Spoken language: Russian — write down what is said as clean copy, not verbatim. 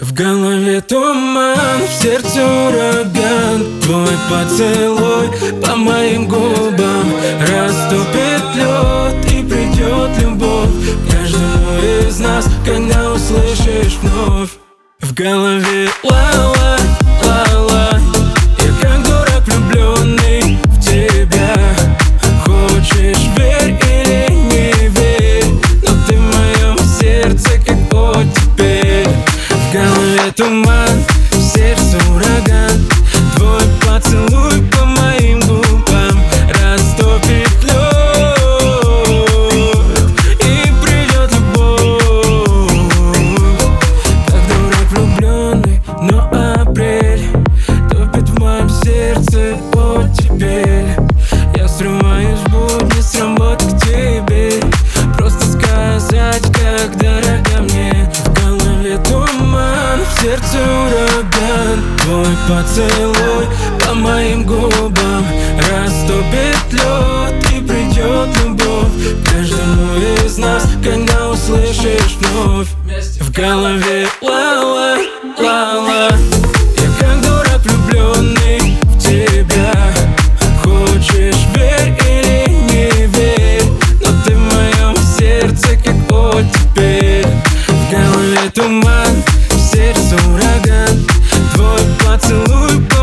В голове туман, в сердце ураган. Твой поцелуй по моим губам растопит лед и придет любовь к каждому из нас, когда услышишь вновь. В голове ла-ла, ла-ла. Я как дурак влюбленный в тебя. Хочешь верь или не верь, но ты в моем сердце как оттепель. В голове туман, в сердце ураган. Твой поцелуй по моим губам растопит лед и придет любовь. Как дурак влюбленный, но апрель топит в моем сердце оттепель. Я срываюсь в будни с работы к тебе, просто сказать, как дорога мне. В голове туман, в сердце ураган. Твой поцелуй по моим губам растопит лед и придет любовь к каждому из нас, когда услышишь вновь. В голове ла-ла, ла-ла. Я как дурак влюбленный в тебя. Хочешь верь или не верь, но ты в моем сердце как оттепель. В голове туман, в сердце ураган. Твой поцелуй